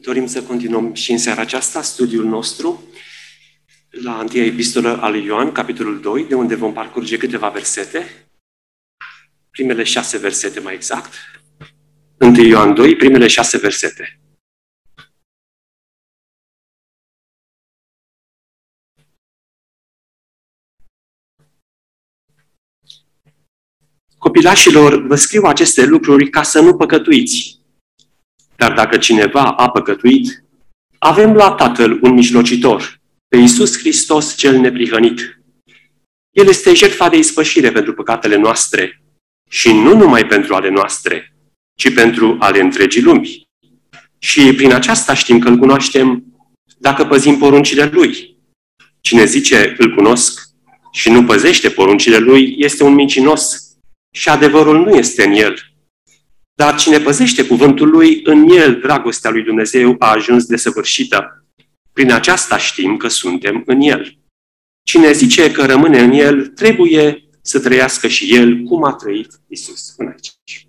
Dorim să continuăm și în seara aceasta studiul nostru la întâia epistolă a lui Ioan, capitolul 2, de unde vom parcurge câteva versete, primele 6 versete mai exact. 1 Ioan 2, primele 6 versete. Copilașilor, vă scriu aceste lucruri ca să nu păcătuiți. Dar dacă cineva a păcătuit, avem la Tatăl un mijlocitor, pe Iisus Hristos cel neprihănit. El este jertfa de ispășire pentru păcatele noastre și nu numai pentru ale noastre, ci pentru ale întregii lumi. Și prin aceasta știm că îl cunoaștem dacă păzim poruncile Lui. Cine zice îl cunosc și nu păzește poruncile Lui este un mincinos și adevărul nu este în el. Dar cine păzește cuvântul Lui, în el dragostea lui Dumnezeu a ajuns desăvârșită. Prin aceasta știm că suntem în el. Cine zice că rămâne în el, trebuie să trăiască și el cum a trăit Iisus până aici.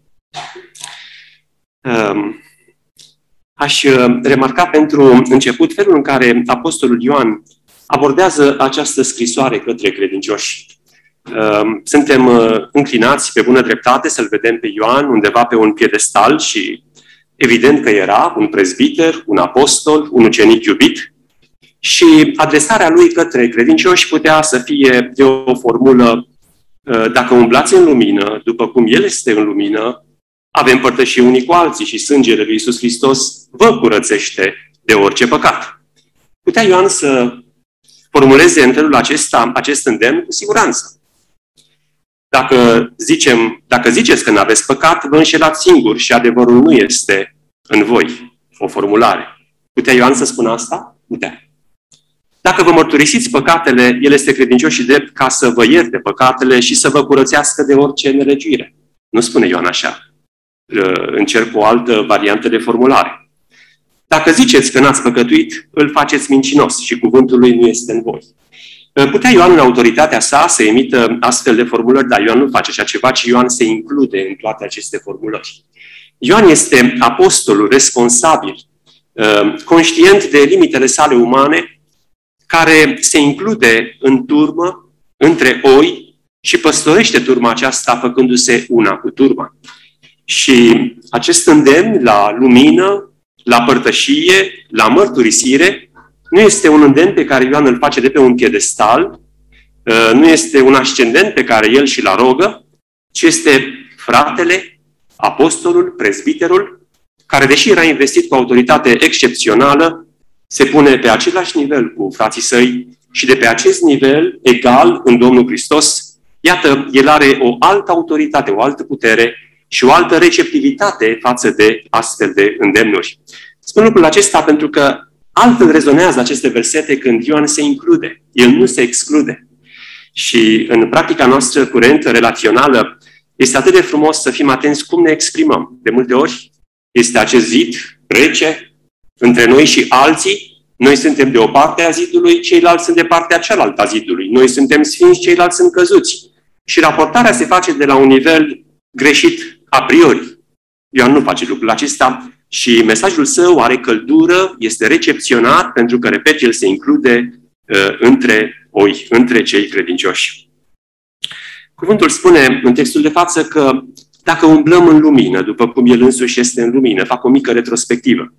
Aș remarca pentru început felul în care Apostolul Ioan abordează această scrisoare către credincioși. Suntem înclinați pe bună dreptate să-l vedem pe Ioan undeva pe un piedestal și evident că era un prezbiter, un apostol, un ucenic iubit și adresarea lui către credincioși putea să fie de o formulă: dacă umblați în lumină, după cum El este în lumină, avem părtășie unii cu alții și sângele lui Iisus Hristos vă curățește de orice păcat. Putea Ioan să formuleze în felul acesta acest îndemn cu siguranță. Dacă ziceți că nu aveți păcat, vă înșelați singuri și adevărul nu este în voi. O formulare. Putea Ioan să spună asta? Putea. Dacă vă mărturisiți păcatele, El este credincios și drept ca să vă ierte păcatele și să vă curățească de orice nelegiuire. Nu spune Ioan așa. Încerc o altă variantă de formulare. Dacă ziceți că n-ați păcătuit, îl faceți mincinos și cuvântul Lui nu este în voi. Putea Ioan în autoritatea sa să emită astfel de formulări, dar Ioan nu face așa ceva, ci Ioan se include în toate aceste formulări. Ioan este apostolul responsabil, conștient de limitele sale umane, care se include în turmă, între oi și păstorește turma aceasta făcându-se una cu turma. Și acest îndemn la lumină, la părtășie, la mărturisire, nu este un îndemn pe care Ioan îl face de pe un piedestal, nu este un ascendent pe care el și-l arogă, ci este fratele, apostolul, prezbiterul, care, deși era investit cu autoritate excepțională, se pune pe același nivel cu frații săi și de pe acest nivel egal în Domnul Hristos. Iată, el are o altă autoritate, o altă putere și o altă receptivitate față de astfel de îndemnuri. Spun lucrul acesta pentru că altfel rezonează aceste versete când Ioan se include. El nu se exclude. Și în practica noastră curentă, relațională, este atât de frumos să fim atenți cum ne exprimăm. De multe ori este acest zid rece între noi și alții. Noi suntem de o parte a zidului, ceilalți sunt de partea cealaltă a zidului. Noi suntem sfinți, ceilalți sunt căzuți. Și raportarea se face de la un nivel greșit a priori. Ioan nu face lucrul acesta. Și mesajul său are căldură, este recepționat, pentru că, repet, el se include între oi, între cei credincioși. Cuvântul spune în textul de față că dacă umblăm în lumină, după cum el însuși este în lumină, fac o mică retrospectivă.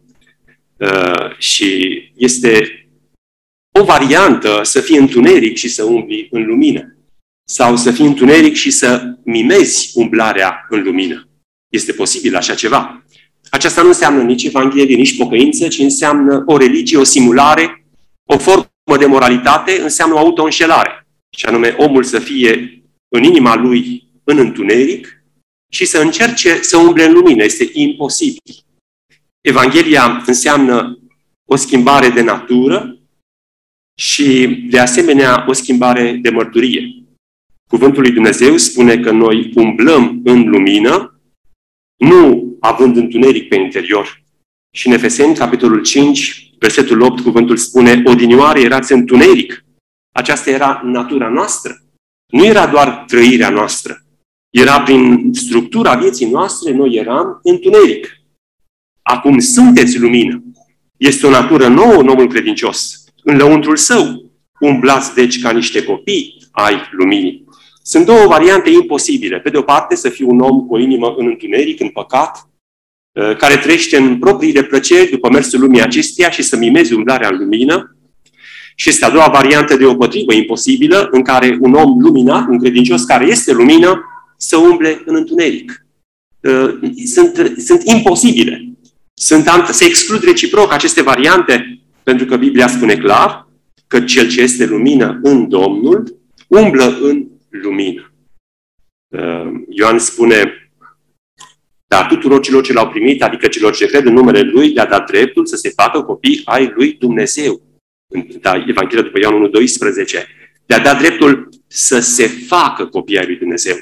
Și este o variantă să fii întuneric și să umbli în lumină. Sau să fii întuneric și să mimezi umblarea în lumină. Este posibil așa ceva. Aceasta nu înseamnă nici Evanghelie, nici pocăință, ci înseamnă o religie, o simulare, o formă de moralitate, înseamnă o auto-înșelare. Și anume, omul să fie în inima lui în întuneric și să încerce să umble în lumină. Este imposibil. Evanghelia înseamnă o schimbare de natură și, de asemenea, o schimbare de mărturie. Cuvântul lui Dumnezeu spune că noi umblăm în lumină, nu având întuneric pe interior. Și în Efeseni, capitolul 5, versetul 8, cuvântul spune: odinioare erați întuneric. Aceasta era natura noastră. Nu era doar trăirea noastră. Era prin structura vieții noastre, noi eram întuneric. Acum sunteți lumină. Este o natură nouă în omul credincios. În lăuntrul său umblați deci ca niște copii ai luminii. Sunt două variante imposibile. Pe de o parte, să fii un om cu o inimă în întuneric, în păcat, care trăiește în propriile plăceri după mersul lumii acesteia și să mimezi umblarea în lumină. Și este a doua variantă deopotrivă imposibilă, în care un om luminat, un credincios care este lumină, să umble în întuneric. Sunt imposibile. Se exclud reciproc aceste variante, pentru că Biblia spune clar că cel ce este lumină în Domnul umblă în lumină. Ioan spune: dar tuturor celor ce l-au primit, adică celor ce cred în numele Lui, le-a dat dreptul să se facă copii ai Lui Dumnezeu. Evanghelia după Ioan 1:12. Le-a dat dreptul să se facă copii ai Lui Dumnezeu.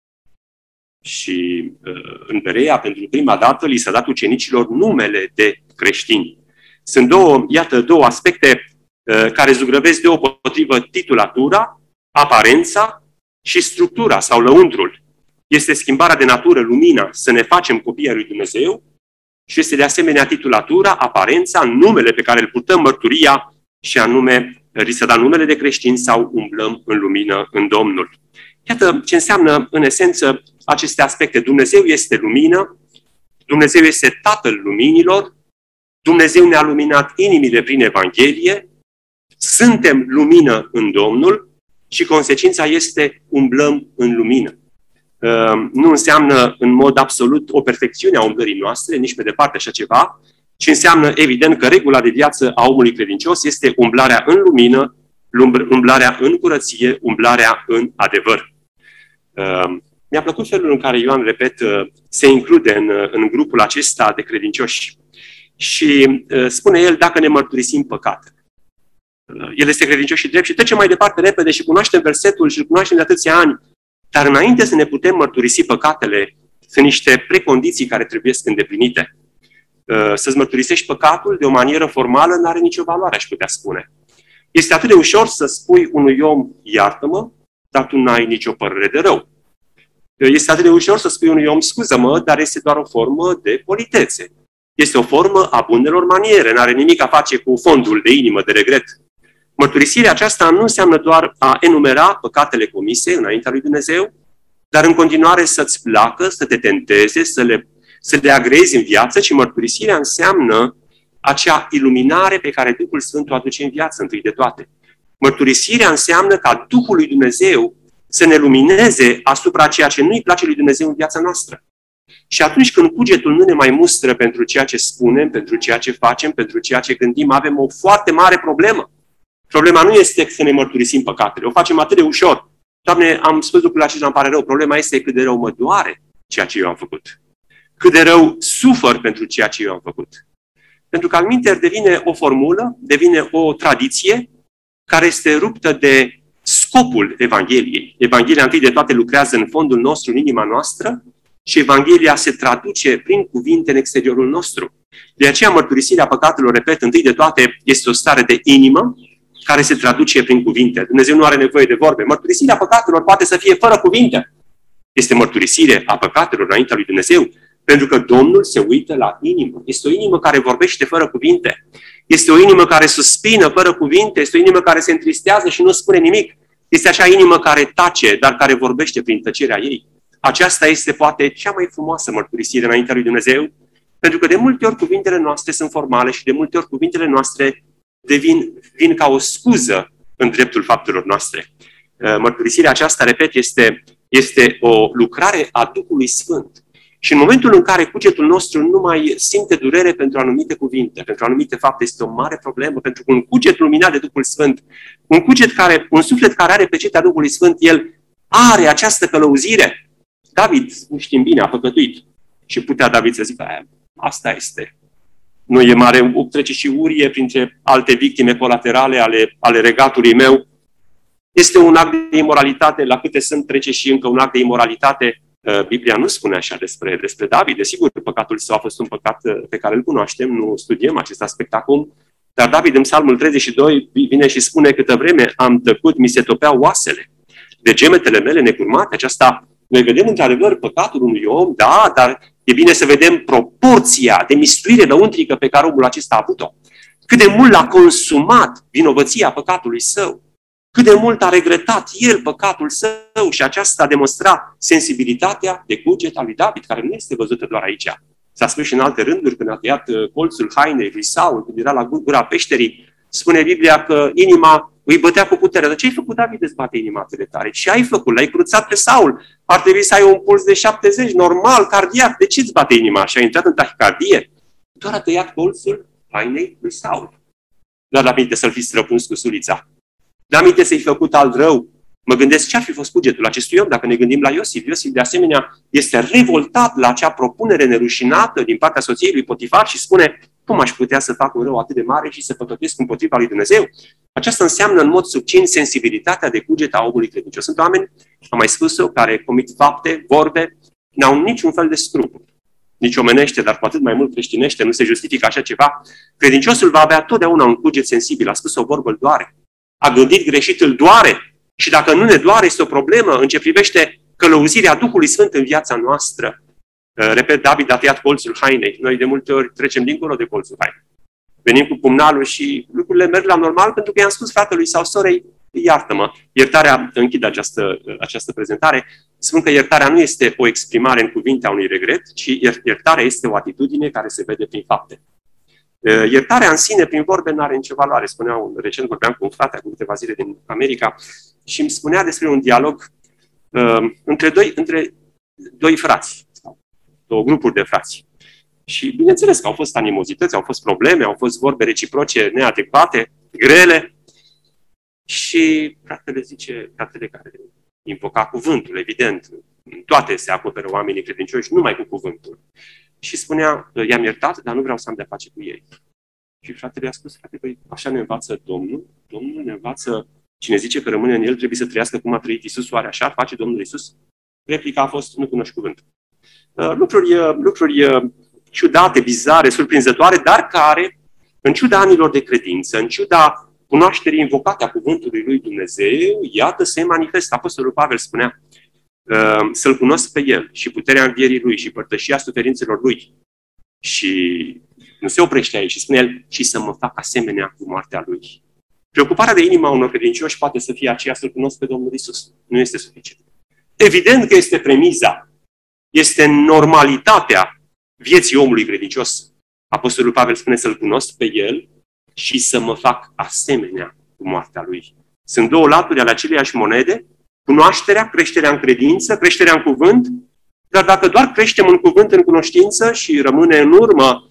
Și în Berea, pentru prima dată, li s-a dat ucenicilor numele de creștini. Sunt două aspecte care zugrăvesc deopotrivă titulatura, aparența și structura sau lăuntrul. Este schimbarea de natură, lumina, să ne facem copii ai lui Dumnezeu, și este de asemenea titulatura, aparența, numele pe care îl purtăm, mărturia, și anume, li s-a dat numele de creștini sau umblăm în lumină în Domnul. Iată ce înseamnă, în esență, aceste aspecte. Dumnezeu este lumină, Dumnezeu este Tatăl luminilor, Dumnezeu ne-a luminat inimile prin Evanghelie, suntem lumină în Domnul și consecința este umblăm în lumină. Nu înseamnă în mod absolut o perfecțiune a umblării noastre, nici pe departe așa ceva, ci înseamnă evident că regula de viață a omului credincios este umblarea în lumină, umblarea în curăție, umblarea în adevăr. Mi-a plăcut felul în care Ioan, repet, se include în grupul acesta de credincioși. Și spune el, dacă ne mărturisim păcatele. El este credincios și drept și trece mai departe repede și cunoaștem versetul și îl cunoaștem de atâția ani. Dar înainte să ne putem mărturisi păcatele, sunt niște precondiții care trebuie îndeplinite. Să-ți mărturisești păcatul de o manieră formală nu are nicio valoare, aș putea spune. Este atât de ușor să spui unui om, iartă-mă, dar tu n-ai nicio părere de rău. Este atât de ușor să spui unui om, scuză-mă, dar este doar o formă de politețe. Este o formă a bunelor maniere, n-are nimic a face cu fondul de inimă, de regret. Mărturisirea aceasta nu înseamnă doar a enumera păcatele comise înaintea lui Dumnezeu, dar în continuare să-ți placă, să te tenteze, să le agrezi în viață, ci mărturisirea înseamnă acea iluminare pe care Duhul Sfânt o aduce în viață, întâi de toate. Mărturisirea înseamnă ca Duhul lui Dumnezeu să ne lumineze asupra ceea ce nu-i place lui Dumnezeu în viața noastră. Și atunci când cugetul nu ne mai mustră pentru ceea ce spunem, pentru ceea ce facem, pentru ceea ce gândim, avem o foarte mare problemă. Problema nu este să ne mărturisim păcatele. O facem atât de ușor. Doamne, am spus lucrurile acestea, îmi pare rău. Problema este cât de rău mă doare ceea ce eu am făcut. Cât de rău sufăr pentru ceea ce eu am făcut. Pentru că alminteri devine o formulă, devine o tradiție care este ruptă de scopul Evangheliei. Evanghelia întâi de toate lucrează în fondul nostru, în inima noastră, și Evanghelia se traduce prin cuvinte în exteriorul nostru. De aceea mărturisirea păcatelor, repet, întâi de toate este o stare de inimă care se traduce prin cuvinte. Dumnezeu nu are nevoie de vorbe. Mărturisirea păcatelor poate să fie fără cuvinte. Este mărturisire a păcatelor înaintea lui Dumnezeu, pentru că Domnul se uită la inimă. Este o inimă care vorbește fără cuvinte. Este o inimă care suspină fără cuvinte. Este o inimă care se întristează și nu spune nimic. Este acea inimă care tace, dar care vorbește prin tăcerea ei. Aceasta este poate cea mai frumoasă mărturisire înaintea lui Dumnezeu, pentru că de multe ori cuvintele noastre sunt formale și de multe ori cuvintele noastre vin ca o scuză în dreptul faptelor noastre. Mărturisirea aceasta, repet, este o lucrare a Duhului Sfânt. Și în momentul în care cugetul nostru nu mai simte durere pentru anumite cuvinte, pentru anumite fapte, este o mare problemă, pentru că un cuget luminat de Duhul Sfânt, un suflet care are pecetea Duhului Sfânt, el are această călăuzire. David, știm bine, a păcătuit. Și putea David să zică, asta este. Nu e mare, trece și Urie printre alte victime colaterale ale regatului meu. Este un act de imoralitate, la câte sunt, trece și încă un act de imoralitate. Biblia nu spune așa despre David. Desigur, păcatul său a fost un păcat pe care îl cunoaștem, nu studiem acest aspect acum. Dar David, în Psalmul 32, vine și spune, câtă vreme am tăcut, mi se topeau oasele. De gemetele mele necurmate, aceasta, noi vedem într-adevăr păcatul unui om, da, dar e bine să vedem proporția de mistuire lăuntrică pe care omul acesta a avut-o. cât de mult l-a consumat vinovăția păcatului său, cât de mult a regretat el păcatul său și aceasta a demonstrat sensibilitatea de cuget a lui David, care nu este văzută doar aici. S-a spus și în alte rânduri, când a tăiat colțul hainei lui Saul, când era la gura peșterii, spune Biblia că inima îi bătea cu putere. Dar ce ai făcut, David, îți bate inima atât de tare? Ce ai făcut? L-ai cruțat pe Saul. Ar trebui să ai un puls de 70, normal, cardiac. De ce îți bate inima? Și a intrat în tahicardie. Doar a tăiat colțul hainei lui Saul. Doar la minte să-l fi străpuns cu sulița. La minte să-i făcut alt rău. Mă gândesc ce ar fi fost cugetul acestui om dacă ne gândim la Iosif. Iosif, de asemenea, este revoltat la acea propunere nerușinată din partea soției lui Potifar și spune: cum aș putea să fac un rău atât de mare și să păcătuiesc împotriva lui Dumnezeu? Aceasta înseamnă în mod succint sensibilitatea de cuget a omului credincios. Sunt oameni, am mai spus-o, care comit fapte, vorbe, n-au niciun fel de scrupul. Nici omenește, dar cu atât mai mult creștinește, nu se justifică așa ceva. Credinciosul va avea totdeauna un cuget sensibil. A spus o vorbă, îl doare. A gândit greșit, îl doare. Și dacă nu ne doare, este o problemă în ce privește călăuzirea Duhului Sfânt în viața noastră. Repet, David a tăiat colțul hainei. Noi de multe ori trecem dincolo de colțul hainei. Venim cu pumnalul și lucrurile merg la normal pentru că i-am spus fratelui sau sorei: iartă-mă. Iertarea, închid această prezentare, spun că iertarea nu este o exprimare în cuvinte a unui regret, ci iertarea este o atitudine care se vede prin fapte. Iertarea în sine, prin vorbe, nu are nicio valoare. Recent vorbeam cu un frate acum câteva zile din America și îmi spunea despre un dialog între doi frați, două grupuri de frați. Și bineînțeles că au fost animozități, au fost probleme, au fost vorbe reciproce neadecvate, grele. Și fratele care invoca cuvântul, evident, în toate se acoperă oamenii credincioși, numai cu cuvântul. Și spunea: i-am iertat, dar nu vreau să am de-a face cu ei. Și fratele a spus: frate, păi, așa ne învață Domnul? Domnul ne învață, cine zice că rămâne în el trebuie să trăiască cum a trăit Iisus, oare așa face Domnul Iisus? Replica a fost: nu cunoști cuvântul. Lucruri ciudate, bizare, surprinzătoare, dar care, în ciuda anilor de credință, în ciuda cunoașterii invocate a cuvântului lui Dumnezeu, iată, se manifestă. Apostolul Pavel spunea: să-L cunosc pe El și puterea învierii Lui și părtășia suferințelor Lui. Și nu se oprește aici și spune el: și să mă fac asemenea cu moartea Lui. Preocuparea de inima unor credincioși poate să fie aceea: să-L cunosc pe Domnul Iisus. Nu este suficient. Evident că este premiza, este normalitatea vieții omului credincios. Apostolul Pavel spune: să-L cunosc pe El și să mă fac asemenea cu moartea Lui. Sunt două laturi ale aceleiași monede: cunoașterea, creșterea în credință, creșterea în cuvânt. Dar dacă doar creștem în cuvânt, în cunoștință și rămâne în urmă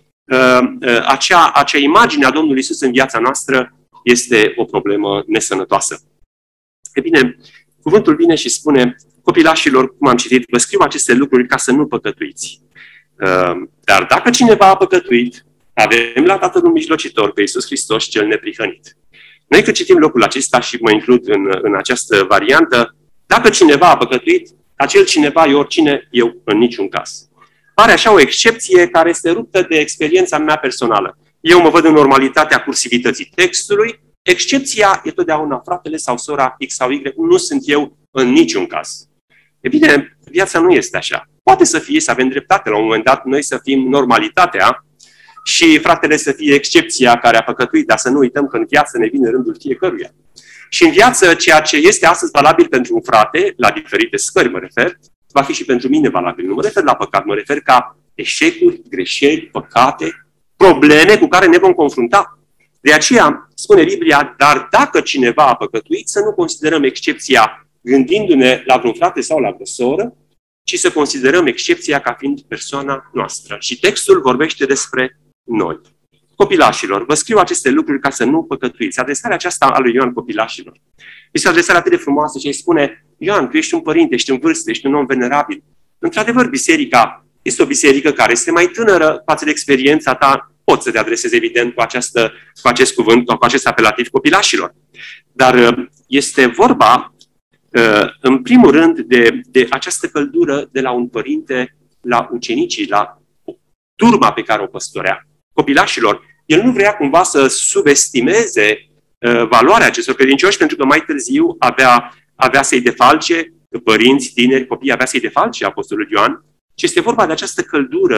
acea imagine a Domnului Iisus în viața noastră, este o problemă nesănătoasă. E bine, cuvântul vine și spune: copilașilor, cum am citit, vă scriu aceste lucruri ca să nu păcătuiți. Dar dacă cineva a păcătuit, avem la Tatăl un mijlocitor, pe Iisus Hristos cel neprihănit. Noi când citim locul acesta și mă includ în această variantă, dacă cineva a păcătuit, acel cineva e oricine, eu în niciun caz. Pare așa o excepție care este ruptă de experiența mea personală. Eu mă văd în normalitatea cursivității textului, excepția e totdeauna fratele sau sora X sau Y, nu sunt eu în niciun caz. E bine, viața nu este așa. Poate să fie, să avem dreptate la un moment dat, noi să fim normalitatea și fratele să fie excepția care a păcătuit, dar să nu uităm că în viață ne vine rândul fiecăruia. Și în viață, ceea ce este astăzi valabil pentru un frate, la diferite scări mă refer, va fi și pentru mine valabil. Nu mă refer la păcat, mă refer ca eșecuri, greșeli, păcate, probleme cu care ne vom confrunta. De aceea spune Biblia: dar dacă cineva a păcătuit, să nu considerăm excepția gândindu-ne la vreun frate sau la vreo soră, ci să considerăm excepția ca fiind persoana noastră. Și textul vorbește despre noi. Copilașilor, vă scriu aceste lucruri ca să nu păcătuiți. Adresarea aceasta a lui Ioan copilașilor este o adresare atât de frumoasă și îi spune: Ioan, tu ești un părinte, ești în vârstă, ești un om venerabil. Într-adevăr, biserica este o biserică care este mai tânără față de experiența ta. Poți să te adresezi, evident, cu acest cuvânt, cu acest apelativ copilașilor. Dar este vorba, în primul rând, de această căldură de la un părinte la ucenicii, la turma pe care o păstorea. Copilașilor, el nu vrea cumva să subestimeze valoarea acestor credincioși, pentru că mai târziu avea să-i defalce părinți, tineri, copii, avea să-i defalce Apostolul Ioan. Și este vorba de această căldură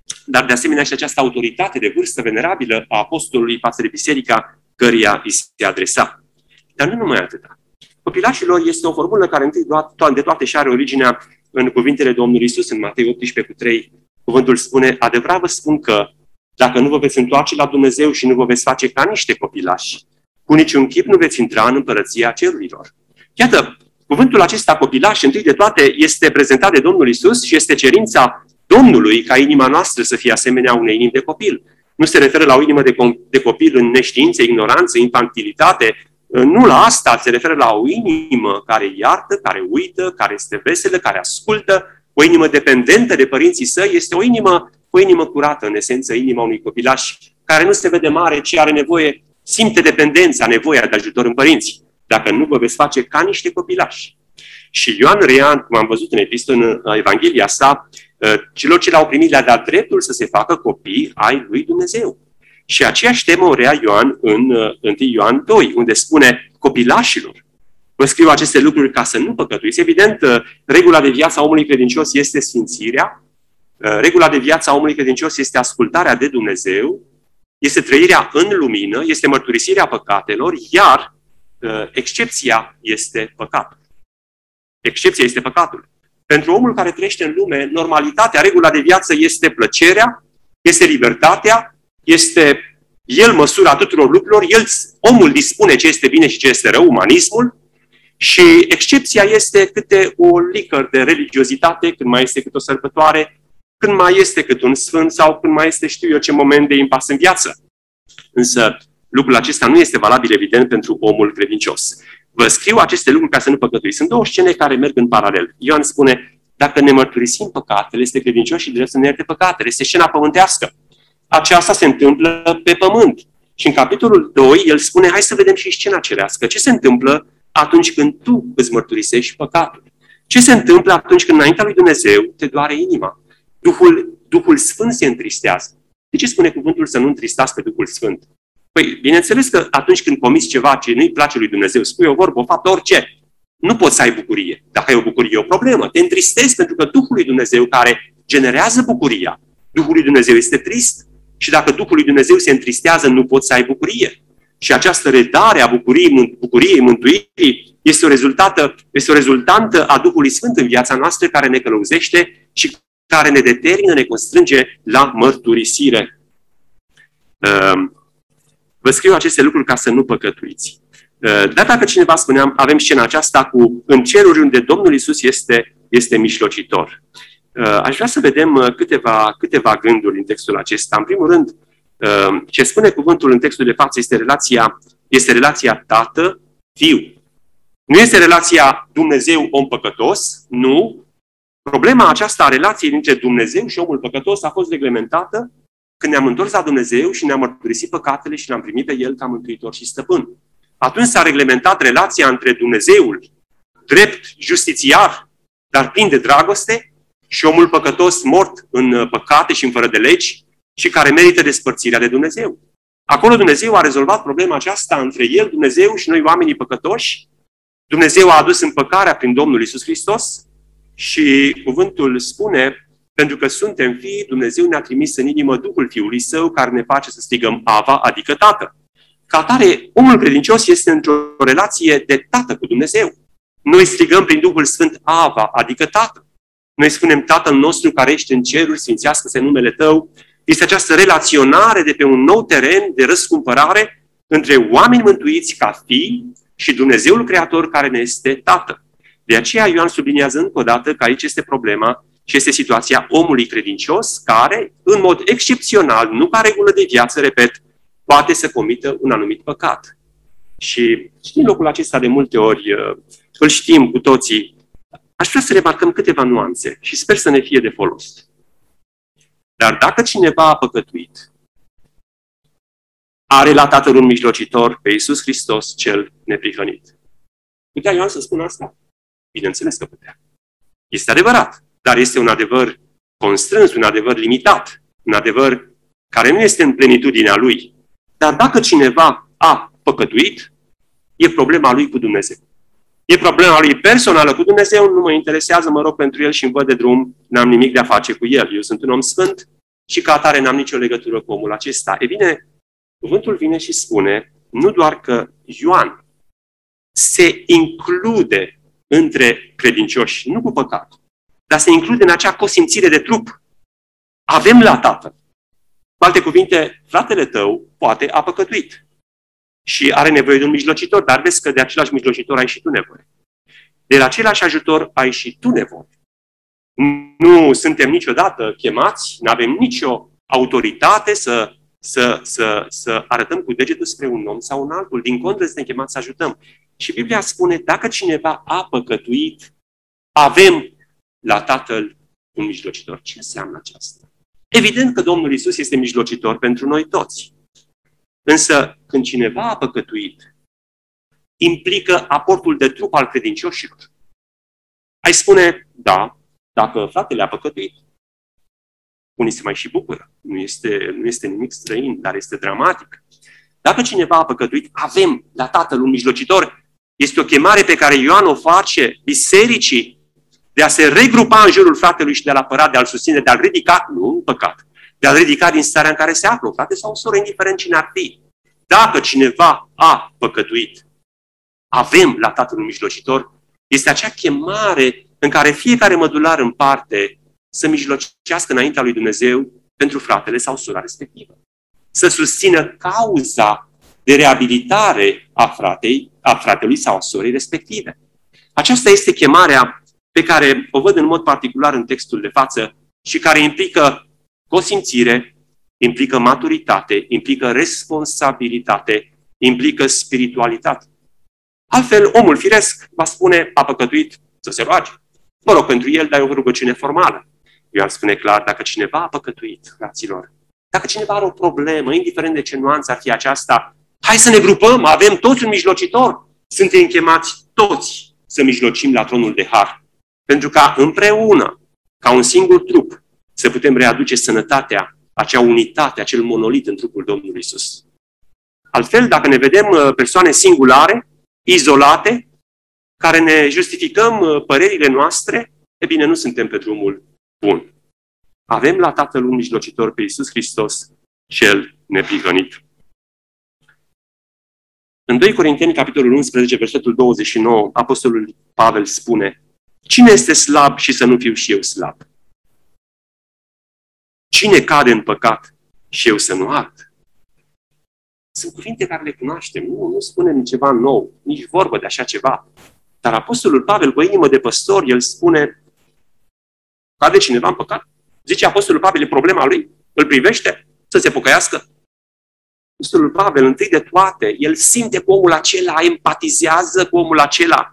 dar de asemenea și această autoritate de vârstă venerabilă a apostolului față de biserica căreia îi se adresa. Dar nu numai atâta. Copilașilor este o formulă care întâi de toate și are originea în cuvintele Domnului Iisus, în Matei 18:3. Cuvântul spune: adevărat vă spun că dacă nu vă veți întoarce la Dumnezeu și nu vă veți face ca niște copilași, cu niciun chip nu veți intra în împărăția cerurilor. Iată, cuvântul acesta copilaș, întâi de toate, este prezentat de Domnul Iisus și este cerința Domnului ca inima noastră să fie asemenea unei inimi de copil. Nu se referă la o inimă de copil în neștiință, ignoranță, infantilitate. Nu la asta, se referă la o inimă care iartă, care uită, care este veselă, care ascultă, o inimă dependentă de părinții săi. Este o inimă curată, în esență, inima unui copilaș, care nu se vede mare, ci are nevoie, simte dependența, nevoia de ajutor în părinți. Dacă nu, vă veți face ca niște copilași. Și Ioan Rean, cum am văzut în Evanghelia sa, celor ce l-au primit le-a dat dreptul să se facă copii ai lui Dumnezeu. Și aceeași temă o rea Ioan în 1 Ioan 2, unde spune: copilașilor, vă scriu aceste lucruri ca să nu păcătuiți. Evident, regula de viață a omului credincios este sfințirea, regula de viață a omului credincios este ascultarea de Dumnezeu, este trăirea în lumină, este mărturisirea păcatelor, iar excepția este păcatul. Excepția este păcatul. Pentru omul care trăiește în lume, normalitatea, regula de viață este plăcerea, este libertatea, este el măsura tuturor lucrurilor, omul dispune ce este bine și ce este rău, umanismul, și excepția este câte o licăr de religiozitate, când mai este câte o sărbătoare, când mai este cât un sfânt sau când mai este știu eu ce moment de impas în viață. Însă lucrul acesta nu este valabil, evident, pentru omul credincios. Vă scriu aceste lucruri ca să nu păcătuiți. Sunt două scene care merg în paralel. Ioan spune: dacă ne mărturisim păcatele, este credincios și drept să ne ierte păcatele. Este scena pământească. Aceasta se întâmplă pe pământ. Și în capitolul 2, el spune: hai să vedem și scena cerească. Ce se întâmplă atunci când tu îți mărturisești păcatul? Ce se întâmplă atunci când înaintea lui Dumnezeu te doare inima? Duhul Sfânt se întristează. De ce spune cuvântul să nu întristați pe Duhul Sfânt? Păi, bineînțeles că atunci când comiți ceva ce nu-i place lui Dumnezeu, spui o vorbă, o faptă, orice, nu poți să ai bucurie. Dacă ai o bucurie, e o problemă. Te întristezi pentru că Duhul lui Dumnezeu, care generează bucuria, Duhul lui Dumnezeu este trist. Și dacă Duhul lui Dumnezeu se întristează, nu poți să ai bucurie. Și această redare a bucuriei mântuirii este o rezultantă a Duhului Sfânt în viața noastră, care ne călăuzește și care ne determină, ne constrânge la mărturisire. Vă scriu aceste lucruri ca să nu păcătuiți. Dar dacă cineva, spuneam, avem scena aceasta cu în ceruri unde Domnul Iisus este mijlocitor. Aș vrea să vedem câteva gânduri în textul acesta. În primul rând, ce spune cuvântul în textul de față este relația tată-fiu. Nu este relația Dumnezeu-om păcătos, nu. Problema aceasta a relației dintre Dumnezeu și omul păcătos a fost reglementată când ne-am întors la Dumnezeu și ne-am mărturisit păcatele și l-am primit pe El ca mântuitor și stăpân. Atunci s-a reglementat relația între Dumnezeul, drept, justițiar, dar plin de dragoste, și omul păcătos mort în păcate și în fără de legi și care merită despărțirea de Dumnezeu. Acolo Dumnezeu a rezolvat problema aceasta între El, Dumnezeu, și noi oamenii păcătoși. Dumnezeu a adus împăcarea prin Domnul Iisus Hristos și cuvântul spune: pentru că suntem fii, Dumnezeu ne-a trimis în inimă Duhul Fiului Său, care ne face să strigăm Ava, adică Tată. Ca atare, omul credincios este într-o relație de tată cu Dumnezeu. Noi strigăm prin Duhul Sfânt Ava, adică Tată. Noi spunem: Tatăl nostru care ești în ceruri, sfințească-se numele Tău. Este această relaționare de pe un nou teren de răscumpărare între oameni mântuiți ca fii și Dumnezeul Creator care ne este Tată. De aceea Ioan subliniază încă o dată că aici este problema și este situația omului credincios care, în mod excepțional, nu ca regulă de viață, repet, poate să comită un anumit păcat. Și în locul acesta de multe ori îl știm cu toții. Aș vrea să remarcăm câteva nuanțe și sper să ne fie de folos. Dar dacă cineva a păcătuit, are la Tatăl un mijlocitor, pe Iisus Hristos cel neprihănit. Putea Ioan să spună asta? Bineînțeles că putea. Este adevărat, dar este un adevăr constrâns, un adevăr limitat, un adevăr care nu este în plenitudinea lui. Dar dacă cineva a păcătuit, e problema lui cu Dumnezeu. E problema lui personală cu Dumnezeu, nu mă interesează, mă rog pentru el și îmi văd de drum, n-am nimic de a face cu el. Eu sunt un om sfânt, și ca atare n-am nicio legătură cu omul acesta. E bine, cuvântul vine și spune nu doar că Ioan se include între credincioși, nu cu păcat, dar se include în acea cosimțire de trup. Avem la Tatăl. Cu alte cuvinte, fratele tău poate a păcătuit și are nevoie de un mijlocitor, dar vezi că de același mijlocitor ai și tu nevoie. De la același ajutor ai și tu nevoie. Nu suntem niciodată chemați, nu avem nicio autoritate să arătăm cu degetul spre un om sau un altul. Din contră, suntem chemați să ajutăm. Și Biblia spune, dacă cineva a păcătuit, avem la Tatăl un mijlocitor. Ce înseamnă aceasta? Evident că Domnul Iisus este mijlocitor pentru noi toți. Însă, când cineva a păcătuit, implică aportul de trup al credincioșilor. Ai spune, da, dacă fratele a păcătuit. Unii se mai și bucură. Nu este nimic străin, dar este dramatic. Dacă cineva a păcătuit, avem la Tatăl un mijlocitor. Este o chemare pe care Ioan o face bisericii de a se regrupa în jurul fratelui și de a-l apăra, de a-l susține, de a-l ridica, nu în păcat, de a-l ridica din starea în care se află, frate sau o soră, indiferent cine ar fi. Dacă cineva a păcătuit, avem la Tatăl un mijlocitor, este acea chemare în care fiecare mădular în parte să mijlocească înaintea lui Dumnezeu pentru fratele sau sora respectivă. Să susțină cauza de reabilitare a fratelui sau a sorei respective. Aceasta este chemarea pe care o văd în mod particular în textul de față și care implică consimțire, implică maturitate, implică responsabilitate, implică spiritualitate. Altfel, omul firesc va spune, a păcătuit, să se roage. Mă rog pentru el, dar e o rugăciune formală. Ioan spune clar, dacă cineva a păcătuit, fraților, dacă cineva are o problemă, indiferent de ce nuanță ar fi aceasta, hai să ne grupăm, avem toți un mijlocitor. Suntem chemați toți să mijlocim la tronul de har. Pentru ca împreună, ca un singur trup, să putem readuce sănătatea, acea unitate, acel monolit în trupul Domnului Iisus. Altfel, dacă ne vedem persoane singulare, izolate, care ne justificăm părerile noastre, e bine, nu suntem pe drumul bun. Avem la Tatăl un mijlocitor, pe Iisus Hristos, cel neprihănit. În 2 Corinteni, capitolul 11, versetul 29, Apostolul Pavel spune: cine este slab și să nu fiu și eu slab? Cine cade în păcat și eu să nu ard? Sunt cuvinte care le cunoaștem. Nu spunem ceva nou, nici vorbă de așa ceva. Dar Apostolul Pavel, cu o inimă de păstor, el spune: cade cineva în păcat? Zice Apostolul Pavel, e problema lui? Îl privește să se pocăiască? Apostolul Pavel, întâi de toate, el simte cu omul acela, empatizează cu omul acela.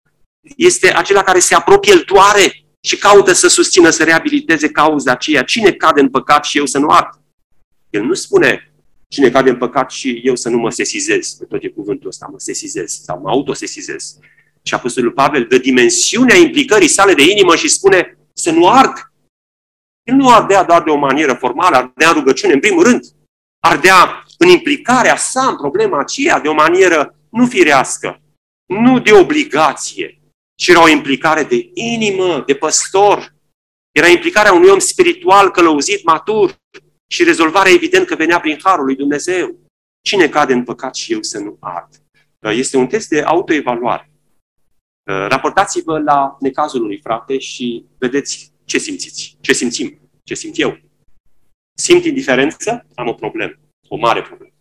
Este acela care se apropie, îl toare și caută să susțină, să reabiliteze cauza aceea. Cine cade în păcat și eu să nu ard? El nu spune cine cade în păcat și eu să nu mă sesizez. Pe tot e cuvântul ăsta, mă sesizez sau mă autosesizez. Și Apostolul Pavel dă dimensiunea implicării sale de inimă și spune să nu ard. El nu ardea doar de o manieră formală, ardea în rugăciune, în primul rând. Ardea în implicarea sa în problema aceea de o manieră nu firească, nu de obligație, ci era o implicare de inimă, de păstor. Era implicarea unui om spiritual, călăuzit, matur și rezolvarea evident că venea prin harul lui Dumnezeu. Cine cade în păcat și eu să nu ard? Este un test de autoevaluare. Raportați-vă la necazul unui frate și vedeți ce simțiți, ce simțim, ce simt eu. Simt indiferență? Am o problemă, o mare problemă.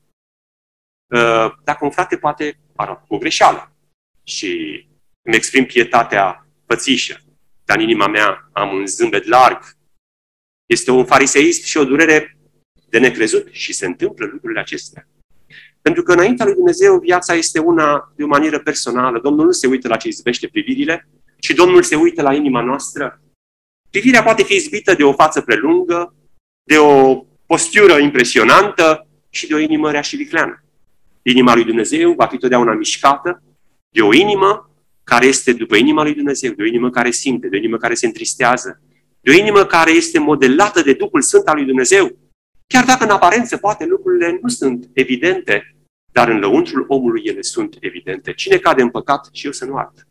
Dacă un frate poate arată o greșeală și îmi exprim pietatea pățișă, dar în inima mea am un zâmbet larg, este un fariseism și o durere de necrezut și se întâmplă lucrurile acestea. Pentru că înaintea lui Dumnezeu viața este una de o manieră personală. Domnul nu se uită la ce izbește privirile, ci Domnul se uită la inima noastră. Privirea poate fi izbită de o față prelungă, de o postură impresionantă și de o inimă rea și vicleană. Inima lui Dumnezeu va fi totdeauna mișcată de o inimă care este după inima lui Dumnezeu, de o inimă care simte, de o inimă care se întristează, de o inimă care este modelată de Duhul Sfânt al lui Dumnezeu. Chiar dacă în aparență poate lucrurile nu sunt evidente, dar în lăuntrul omului ele sunt evidente. Cine cade în păcat și eu să nu ard.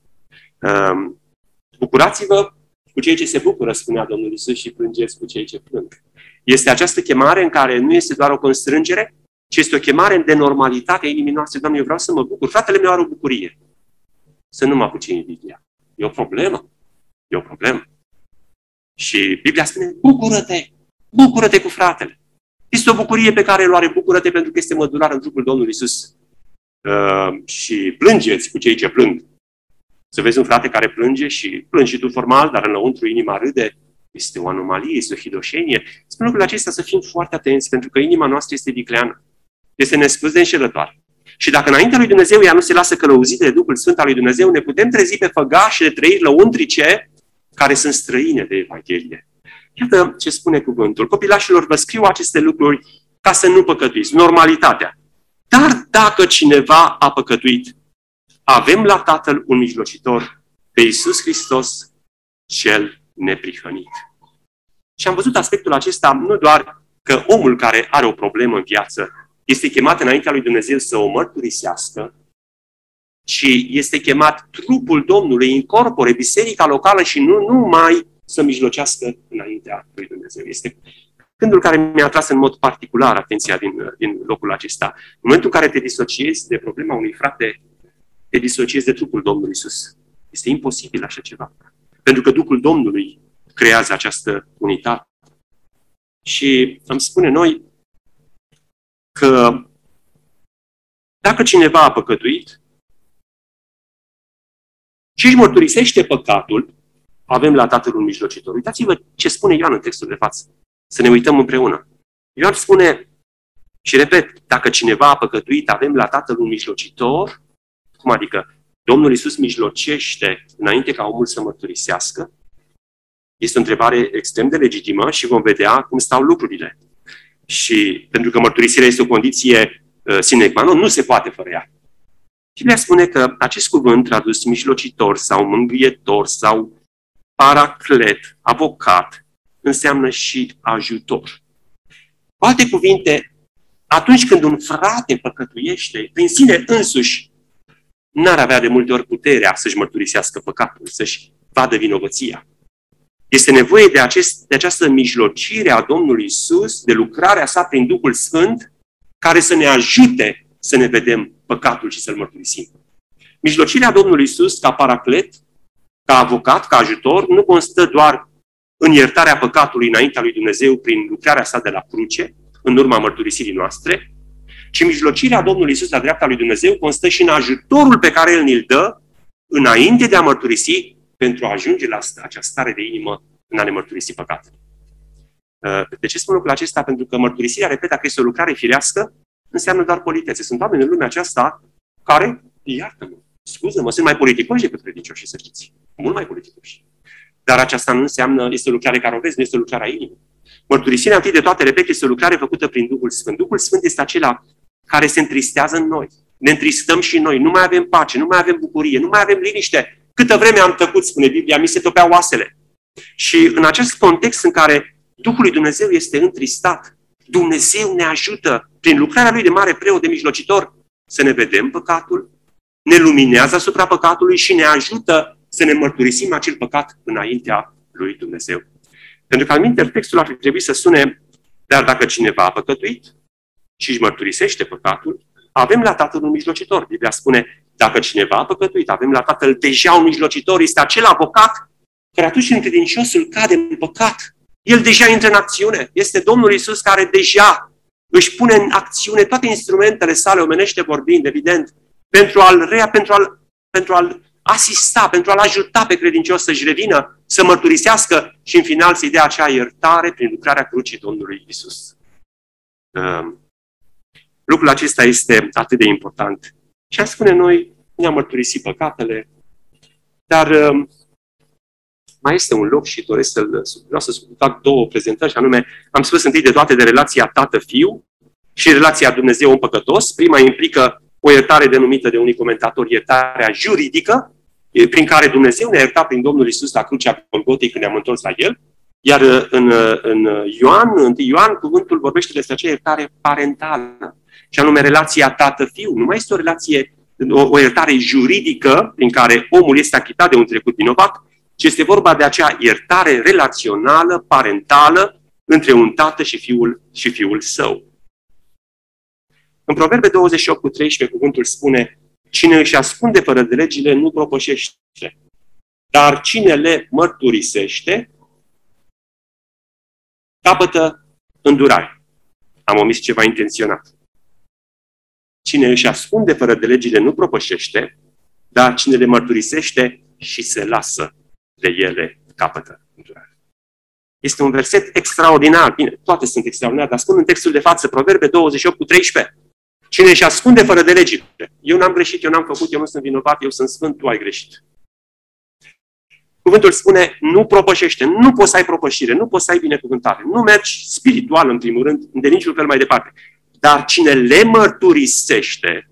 Bucurați-vă cu cei ce se bucură, spunea Domnul Iisus, și plângeți cu cei ce plâng. Este această chemare în care nu este doar o constrângere, ci este o chemare de normalitate a inimii noastre. Doamne, eu vreau să mă bucur. Fratele meu are o bucurie. Să nu mă apuce invidia. E o problemă. E o problemă. Și Biblia spune, bucură-te! Bucură-te cu fratele! Este o bucurie pe care o are, bucură-te pentru că este mădular în trupul Domnului Iisus. Și plângeți cu cei ce plâng. Să vezi un frate care plânge și plângi și tu formal, dar înăuntru inima râde, este o anomalie, este o hidoșenie. Spun lucrurile acestea să fim foarte atenți, pentru că inima noastră este vicleană. Este nespus de înșelătoare. Și dacă înaintea lui Dumnezeu ea nu se lasă călăuzită de Duhul Sfânt al lui Dumnezeu, ne putem trezi pe făgașe de trăiri lăuntrice care sunt străine de Evanghelie. Iată ce spune cuvântul. Copilașilor, vă scriu aceste lucruri ca să nu păcătuiți. Normalitatea. Dar dacă cineva a păcătuit, avem la Tatăl un mijlocitor, pe Iisus Hristos, cel neprihănit. Și am văzut aspectul acesta nu doar că omul care are o problemă în viață este chemat înaintea lui Dumnezeu să o mărturisească, ci este chemat trupul Domnului în corpore, biserica locală și nu numai să mijlocească înaintea lui Dumnezeu. Este gândul care mi-a atras în mod particular atenția din locul acesta. În momentul în care te disociezi de problema unui frate, te disociezi de trupul Domnului Iisus. Este imposibil așa ceva. Pentru că Duhul Domnului creează această unitate. Și îmi spune noi că dacă cineva a păcătuit și își mărturisește păcatul, avem la Tatăl un mijlocitor. Uitați-vă ce spune Ioan în textul de față. Să ne uităm împreună. Ioan spune, și repet, dacă cineva a păcătuit, avem la Tatăl un mijlocitor. Cum adică? Domnul Iisus mijlocește înainte ca omul să mărturisească? Este o întrebare extrem de legitimă și vom vedea cum stau lucrurile. Și pentru că mărturisirea este o condiție sine qua non, nu se poate fără ea. Biblia spune că acest cuvânt tradus mijlocitor sau mângâietor sau paraclet, avocat, înseamnă și ajutor. Cu alte cuvinte, atunci când un frate păcătuiește, prin sine însuși, n-ar avea de multe ori puterea să-și mărturisească păcatul, să-și vadă vinovăția. Este nevoie de această mijlocire a Domnului Iisus, de lucrarea sa prin Duhul Sfânt, care să ne ajute să ne vedem păcatul și să-l mărturisim. Mijlocirea Domnului Iisus ca paraclet, ca avocat, ca ajutor, nu constă doar în iertarea păcatului înaintea lui Dumnezeu prin lucrarea sa de la cruce, în urma mărturisirii noastre, ci mijlocirea Domnului Iisus la dreapta lui Dumnezeu constă și în ajutorul pe care El ni-l dă înainte de a mărturisi pentru a ajunge la această stare de inimă în a ne mărturisi păcatul. De ce spun lucrul acesta? Pentru că mărturisirea, repet, dacă este o lucrare firească, înseamnă doar politețe. Sunt oameni în lumea aceasta care, iartă-mă, scuză-mă, sunt mai politicoși decât credincioși, să știți. Mult mai politicoși. Dar aceasta nu înseamnă, este o lucrare care o vezi, nu este o lucrare a inimii. Mărturisirea, întâi de toate, repet, este o lucrare făcută prin Duhul Sfânt. Duhul Sfânt este acela care se întristează în noi. Ne întristăm și noi, nu mai avem pace, nu mai avem bucurie, nu mai avem liniște. Câtă vreme am tăcut, spune Biblia, mi se topeau oasele. Și în acest context în care Duhul lui Dumnezeu este întristat, Dumnezeu ne ajută, prin lucrarea Lui de mare preot, de mijlocitor, să ne vedem păcatul, ne luminează asupra păcatului și ne ajută să ne mărturisim acel păcat înaintea lui Dumnezeu. Pentru că, alminteri, textul ar trebui să sune, dar dacă cineva a păcătuit și își mărturisește păcatul, avem la Tatăl un mijlocitor. Biblia spune, dacă cineva a păcătuit, avem la Tatăl deja un mijlocitor, este acel avocat care atunci când credinciosul cade în păcat, el deja intră în acțiune. Este Domnul Iisus care deja își pune în acțiune toate instrumentele sale, omenește vorbind, evident, pentru a-l asista, pentru a-l ajuta pe credincios să-și revină, să mărturisească și în final să-i dea acea iertare prin lucrarea crucii Domnului Iisus. Lucrul acesta este atât de important. Și am spune noi, ne-am mărturisit păcatele, dar mai este un loc și vreau să fac două prezentări, și anume, am spus întâi de toate de relația tată-fiu și relația Dumnezeu-om păcătos. Prima implică o iertare denumită de unii comentatori iertarea juridică, prin care Dumnezeu ne-a iertat prin Domnul Iisus la crucea Golgotei când ne-am întors la El. Iar în Ioan, 1 Ioan, cuvântul vorbește despre acea iertare parentală, și anume relația tată-fiu. Nu mai este o relație, o iertare juridică prin care omul este achitat de un trecut vinovat, ci este vorba de acea iertare relațională, parentală, între un tată și fiul său. În Proverbe 28:13, cuvântul spune: cine își ascunde fără de legile nu propășește, dar cine le mărturisește capătă îndurare. Am omis ceva intenționat. Cine își ascunde fără de legile nu propășește, dar cine le mărturisește și se lasă de ele capătă îndurare. Este un verset extraordinar. Bine, toate sunt extraordinare, dar spun în textul de față, Proverbe 28:13. Cine își ascunde fără de legile. Eu n-am greșit, eu n-am făcut, eu nu sunt vinovat, eu sunt sfânt, tu ai greșit. Cuvântul spune, nu propășește, nu poți să ai propășire, nu poți să ai binecuvântare, nu mergi spiritual în primul rând, de niciun fel mai departe. Dar cine le mărturisește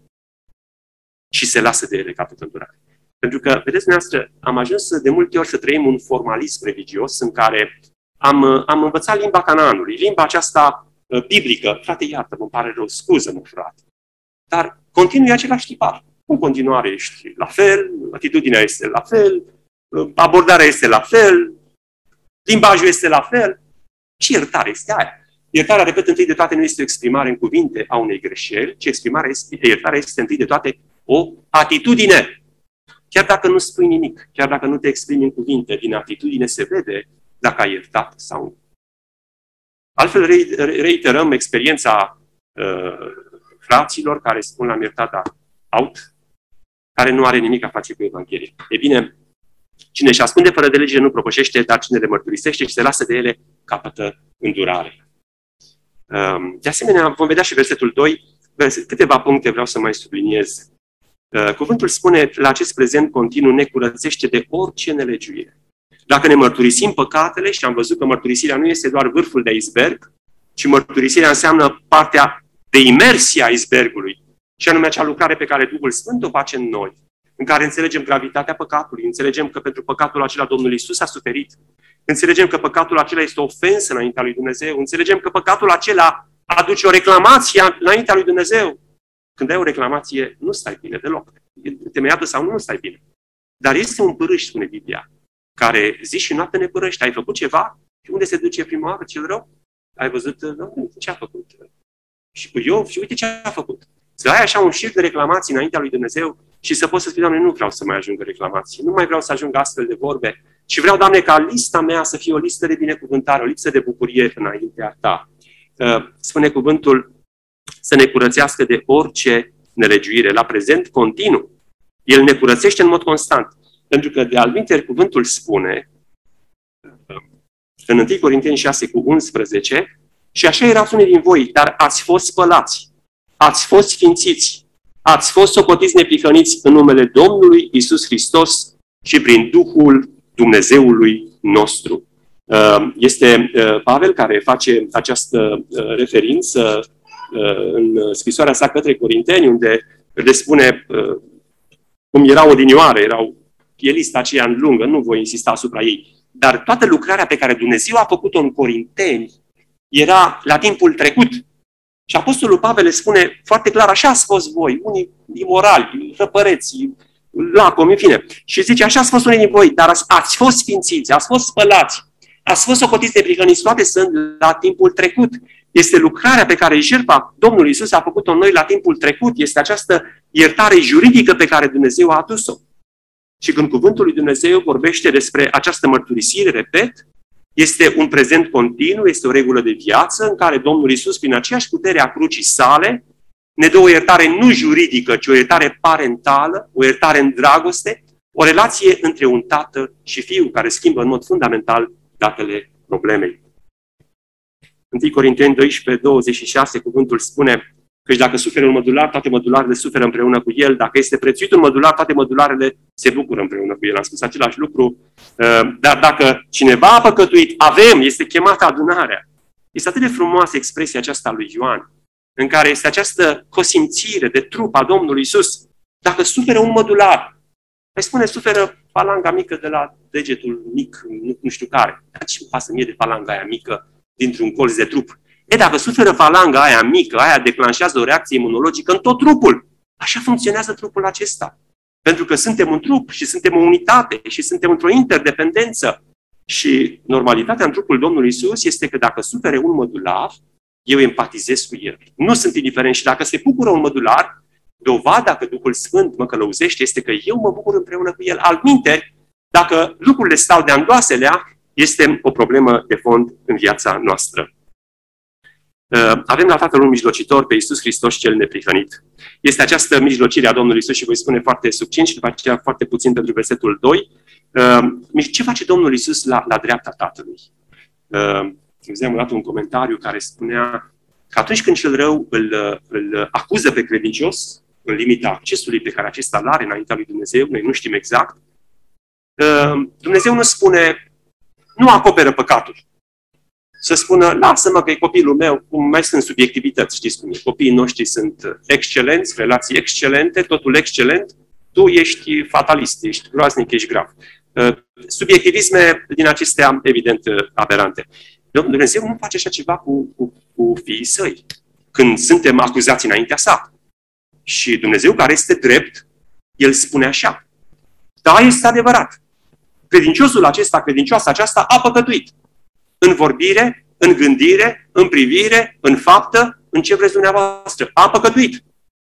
și se lasă de ele capătă îndurare. Pentru că, vedeți dumneavoastră, am ajuns de multe ori să trăim un formalism religios în care am învățat limba Canaanului, limba aceasta biblică. Frate, iartă-mă, îmi pare rău, scuză-mă, frate. Dar continui același tipar. În continuare ești la fel, atitudinea este la fel, abordarea este la fel, limbajul este la fel. Ce iertare este aia? Iertarea, repet, întâi de toate nu este o exprimare în cuvinte a unei greșeli, ci iertarea este întâi de toate o atitudine. Chiar dacă nu spui nimic, chiar dacă nu te exprimi în cuvinte, din atitudine se vede dacă ai iertat sau nu. Altfel reiterăm experiența fraților care spun l-am iertat, dar out, care nu are nimic a face cu Evanghelia. E bine, cine își ascunde fără de lege nu propășește, dar cine le mărturisește și se lasă de ele, capătă îndurare. De asemenea, vom vedea și versetul 2, câteva puncte vreau să mai subliniez. Cuvântul spune, la acest prezent continuu ne curățește de orice nelegiuire. Dacă ne mărturisim păcatele, și am văzut că mărturisirea nu este doar vârful de iceberg, ci mărturisirea înseamnă partea de imersie a icebergului, și anume acea lucrare pe care Duhul Sfânt o face în noi, în care înțelegem gravitatea păcatului, înțelegem că pentru păcatul acela Domnul Iisus a suferit, înțelegem că păcatul acela este o ofensă înaintea lui Dumnezeu, înțelegem că păcatul acela aduce o reclamație înaintea lui Dumnezeu. Când ai o reclamație, nu stai bine deloc. Temeiată sau nu stai bine. Dar este un pârâș, spune Biblia, care zi și noapte ne părăște. Ai făcut ceva? Și unde se duce prima oară cel rău? Ai văzut? Ce a făcut? Și cu Iov, și uite ce a făcut. Să ai așa un șir de reclamații înaintea lui Dumnezeu și să poți să spui, Doamne, nu vreau să mai ajung reclamații, nu mai vreau să ajung astfel de vorbe, și vreau, Doamne, ca lista mea să fie o listă de binecuvântare, o listă de bucurie înaintea Ta. Spune cuvântul să ne curățească de orice nelegiuire. La prezent, continuu. El ne curățește în mod constant. Pentru că, de altminteri, cuvântul spune în 1 Corinteni 6:11, și așa erați unii din voi, dar ați fost spălați, ați fost sfințiți, ați fost socotiți neprihăniți în numele Domnului Iisus Hristos și prin Duhul Dumnezeului nostru. Este Pavel care face această referință în scrisoarea sa către Corinteni, unde le spune cum erau odinioare, e lista aceea în lungă, nu voi insista asupra ei, dar toată lucrarea pe care Dumnezeu a făcut-o în Corinteni era la timpul trecut. Și Apostolul Pavel le spune foarte clar, așa ați fost voi, unii imorali, răpăreți, lacomi, în fine. Și zice, așa ați fost unii din voi, dar ați fost sfințiți, ați fost spălați, ați fost socotiți de prihăniți, toate sunt la timpul trecut. Este lucrarea pe care jertfa Domnului Iisus a făcut-o în noi la timpul trecut. Este această iertare juridică pe care Dumnezeu a adus-o. Și când cuvântul lui Dumnezeu vorbește despre această mărturisire, repet, este un prezent continuu, este o regulă de viață în care Domnul Iisus, prin aceeași putere a crucii sale, ne dă o iertare nu juridică, ci o iertare parentală, o iertare în dragoste, o relație între un tată și fiu, care schimbă în mod fundamental datele problemei. 1 Corinteni 12:26, cuvântul spune că dacă suferă un mădular, toate mădularele suferă împreună cu el. Dacă este prețuit un mădular, toate mădularele se bucură împreună cu el. Am spus același lucru. Dar dacă cineva a păcătuit, este chemată adunarea. Este atât de frumoasă expresia aceasta lui Ioan, în care este această cosimțire de trup a Domnului Iisus. Dacă suferă un mădular, mai spune, suferă falanga mică de la degetul mic, nu știu care. Dar ce îmi pasă mie de falanga aia mică dintr-un colț de trup? Dacă suferă falanga aia mică, aia declanșează o reacție imunologică în tot trupul. Așa funcționează trupul acesta. Pentru că suntem un trup și suntem o unitate și suntem într-o interdependență. Și normalitatea în trupul Domnului Iisus este că dacă sufere un mădular, eu empatizez cu el. Nu sunt indiferent și dacă se bucură un mădular, dovada că Duhul Sfânt mă călăuzește este că eu mă bucur împreună cu el. Altminteri, dacă lucrurile stau de andoaselea, este o problemă de fond în viața noastră. Avem la Tatăl un mijlocitor, pe Iisus Hristos cel neprihănit. Este această mijlocire a Domnului Iisus și voi spune foarte succint și după aceea foarte puțin pentru versetul 2. Ce face Domnul Iisus la dreapta Tatălui? Am dat un comentariu care spunea că atunci când cel rău îl acuză pe credincios, în limita accesului pe care acesta îl are înaintea lui Dumnezeu, noi nu știm exact, Dumnezeu nu spune, nu acoperă păcatul. Să spună, lasă-mă că e copilul meu, cum mai sunt subiectivități, știți cum e. Copiii noștri sunt excelenți, relații excelente, totul excelent, tu ești fatalist, ești groaznic, ești grav. Subiectivisme din acestea, evident, aberante. Dumnezeu nu face așa ceva cu fiii săi, când suntem acuzați înaintea sa. Și Dumnezeu, care este drept, El spune așa, da, este adevărat. Credinciosul acesta, credincioasa aceasta a păcătuit. În vorbire, în gândire, în privire, în faptă, în ce vreți dumneavoastră. A păcătuit.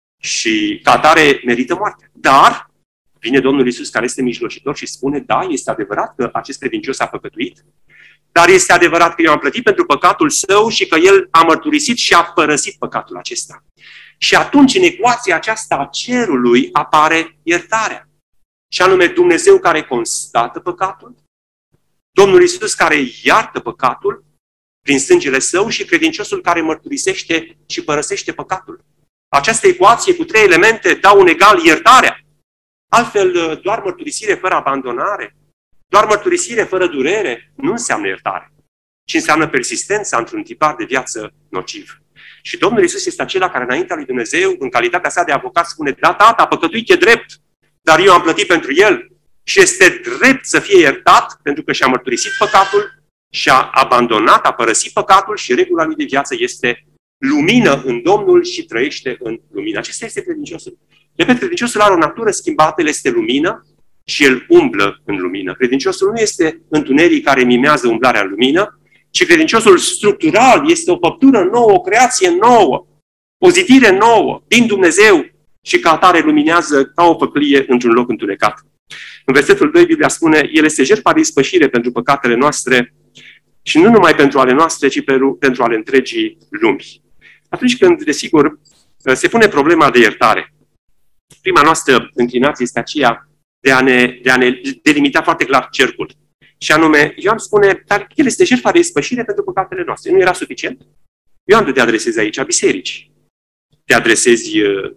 Și ca atare merită moartea. Dar vine Domnul Iisus, care este mijlocitor și spune, da, este adevărat că acest credincios a păcătuit, dar este adevărat că eu am plătit pentru păcatul său și că el a mărturisit și a părăsit păcatul acesta. Și atunci, în ecuația aceasta a cerului, apare iertarea. Și anume Dumnezeu care constată păcatul, Domnul Iisus care iartă păcatul prin sângele său și credinciosul care mărturisește și părăsește păcatul. Această ecuație cu 3 elemente dau un egal iertarea. Altfel, doar mărturisire fără abandonare, doar mărturisire fără durere nu înseamnă iertare, ci înseamnă persistența într-un tipar de viață nociv. Și Domnul Iisus este acela care înaintea lui Dumnezeu, în calitatea sa de avocat, spune, da, tata, a păcătuit, e drept, dar eu am plătit pentru el. Și este drept să fie iertat pentru că și-a mărturisit păcatul, și-a abandonat, a părăsit păcatul și regula lui de viață este lumină în Domnul și trăiește în lumină. Acesta este credinciosul. Repet, credinciosul are o natură schimbată, el este lumină și el umblă în lumină. Credinciosul nu este întuneric care mimează umblarea în lumină, ci credinciosul structural este o făptură nouă, o creație nouă, o zidire nouă din Dumnezeu și ca atare luminează ca o făclie într-un loc întunecat. În versetul 2, Biblia spune, El este jertfa de ispășire pentru păcatele noastre și nu numai pentru ale noastre, ci pentru ale întregii lumi. Atunci când, desigur, se pune problema de iertare, prima noastră înclinație este aceea de a ne delimita foarte clar cercul. Și anume, eu am spune, dar El este jertfa de ispășire pentru păcatele noastre. Nu era suficient? Eu am de te adresezi aici biserici. Te adresezi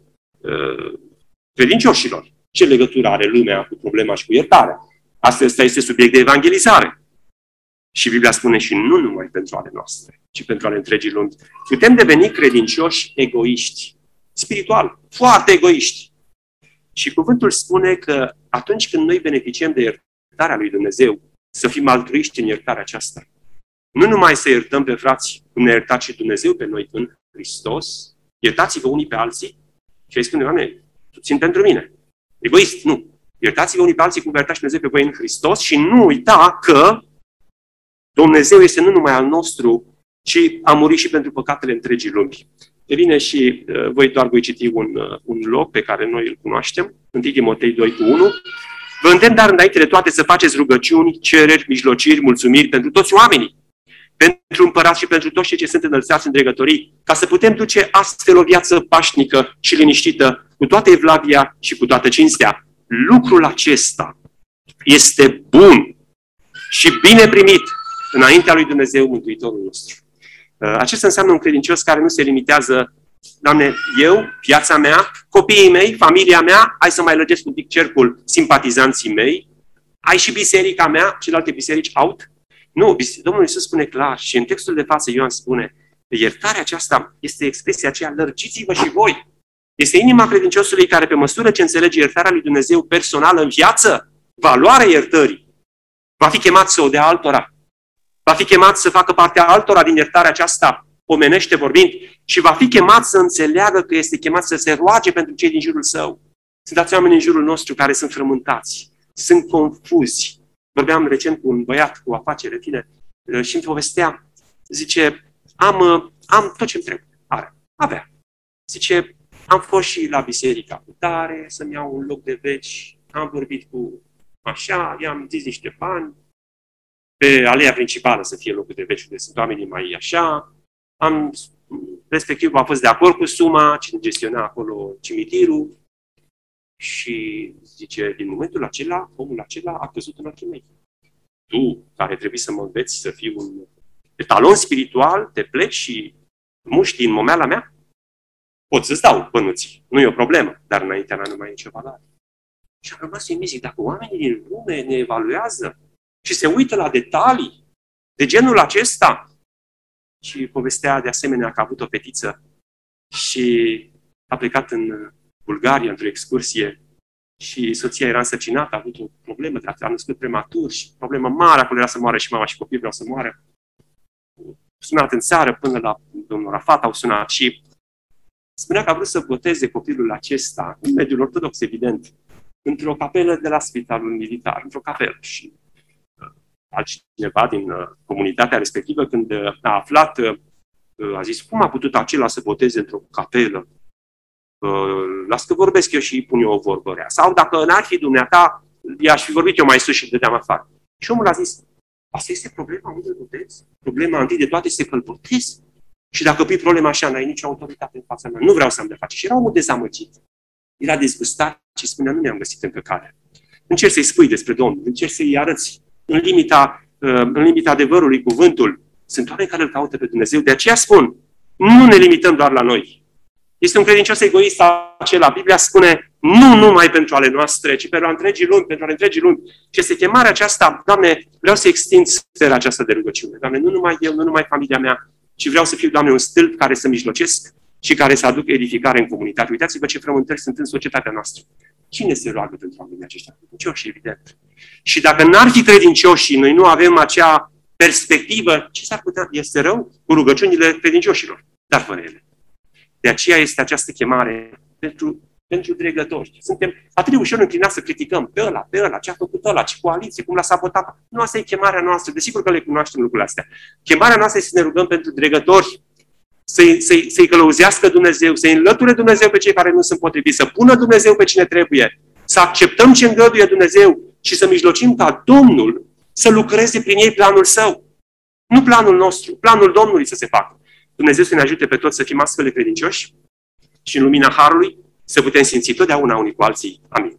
credincioșilor. Ce legătură are lumea cu problema și cu iertarea? Asta este subiect de evangelizare. Și Biblia spune și nu numai pentru ale noastre, ci pentru ale întregii lumi. Putem deveni credincioși egoiști, spiritual, foarte egoiști. Și cuvântul spune că atunci când noi beneficiem de iertarea lui Dumnezeu, să fim altruiști în iertarea aceasta. Nu numai să iertăm pe frați cum ne-a iertat și Dumnezeu pe noi în Hristos, iertați-vă unii pe alții și îi spune, Doamne, tu țin pentru mine. Egoist, nu. Iertați-vă unii pe alții cum vă iertați Dumnezeu pe voi în Hristos și nu uita că Dumnezeu este nu numai al nostru, ci a murit și pentru păcatele întregii lumi. E bine și voi citi un loc pe care noi îl cunoaștem, 1 Timotei 2:1. Vă îndemn dar înainte de toate să faceți rugăciuni, cereri, mijlociri, mulțumiri pentru toți oamenii, pentru împărați și pentru toți cei ce sunt înălțați în dregătorii, ca să putem duce astfel o viață pașnică și liniștită, cu toată evlavia și cu toată cinstea. Lucrul acesta este bun și bine primit înaintea lui Dumnezeu, Mântuitorul nostru. Acesta înseamnă un credincios care nu se limitează, Doamne, eu, viața mea, copiii mei, familia mea, hai să mai lărgesc un pic cercul simpatizanții mei, ai și biserica mea, celelalte biserici out. Nu, Domnul Iisus spune clar și în textul de față Ioan spune, iertarea aceasta este expresia aceea, lărgiți-vă și voi. Este inima credinciosului care, pe măsură ce înțelege iertarea lui Dumnezeu personală în viață, valoarea iertării, va fi chemat să o dea altora. Va fi chemat să facă partea altora din iertarea aceasta, omenește vorbind, și va fi chemat să înțeleagă că este chemat să se roage pentru cei din jurul său. Sunt alți oameni în jurul nostru care sunt frământați, sunt confuzi. Vorbeam recent cu un băiat cu afacere, fine, și îmi povestea, zice, am tot ce-mi trebuie. Avea. Zice, am fost și la biserica cu tare, să-mi iau un loc de veci, am vorbit cu așa, i-am zis niște bani, pe aleea principală să fie locul de veci, unde sunt oamenii mai așa, respectiv a fost de acord cu suma, cine gestiona acolo cimitirul, și zice, din momentul acela, omul acela a căzut în ochii mei. Tu, care trebuie să mă înveți să fii un etalon spiritual, te pleci și muști în momeala mea? Pot să-ți dau bănuții, nu e o problemă, dar înaintea mea nu mai e nicio valoare. Și am rămas uimit, zic, dacă oamenii din lume ne evaluează și se uită la detalii de genul acesta, și povestea de asemenea că a avut o fetiță și a plecat în Bulgaria într-o excursie și soția era însărcinată, a avut o problemă, a născut prematur și problemă mare, acolo era să moară și mama și copiii vreau să moară. Sunat în țară până la domnul Rafat, au sunat și spunea că a vrut să boteze copilul acesta, în mediul ortodox, evident, într-o capelă de la spitalul militar, într-o capelă. Și altcineva din comunitatea respectivă, când a aflat, a zis, cum a putut acela să boteze într-o capelă? Las că vorbesc eu și îi pun eu o vorbă rea. Sau dacă n-ar fi dumneata, i-aș fi vorbit eu mai sus și îl dădeam afară. Și omul a zis, asta este problema unde botezi? Problema întâi de toate este că îl botezi. Și dacă pui problema așa, n-ai nicio autoritate în fața mea. Nu vreau să am de face. Și era omul dezamăgit. Era dezgustat și spunea, nu mi-am găsit încă calea. Încerci să-i spui despre Domnul, încerci să-i arăți în limita adevărului cuvântul. Sunt oameni care îl caută pe Dumnezeu. De aceea spun, nu ne limităm doar la noi. Este un credincios egoist acela. Biblia spune, nu numai pentru ale noastre, ci pentru ale întregii lumi. Și este chemarea aceasta, Doamne, vreau să extind sfera aceasta de rugăciune. Doamne, nu numai eu, nu numai familia mea, ci vreau să fiu, Doamne, un stâlp care să mijlocesc și care să aducă edificare în comunitate. Uitați-vă ce frământări sunt în societatea noastră. Cine se roagă pentru oamenii aceștia? Credincioși, evident. Și dacă n-ar fi credincioși și noi nu avem acea perspectivă, ce s-ar putea? Este rău cu rugăciunile credincioșilor, dar fără ele. De aceea este această chemare pentru dregători. Suntem atât de ușor înclinați să criticăm pe ăla, ce a făcut ăla, ce coaliție, cum l-a sabotat. Nu, asta e chemarea noastră. Desigur că le cunoaștem lucrurile astea. Chemarea noastră este să ne rugăm pentru dregători, să-i călăuzească Dumnezeu, să-i înlăture Dumnezeu pe cei care nu sunt potriviți, să pună Dumnezeu pe cine trebuie, să acceptăm ce îngăduie Dumnezeu și să mijlocim ca Domnul să lucreze prin ei planul Său. Nu planul nostru, planul Domnului să se facă. Dumnezeu să ne ajute pe toți să fim astfel de credincioși și în lumina Harului să putem simți totdeauna unii cu alții. Amin.